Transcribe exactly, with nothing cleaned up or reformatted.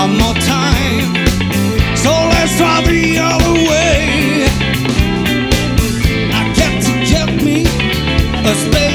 one more time. So let's try the other way. I get to get me a space.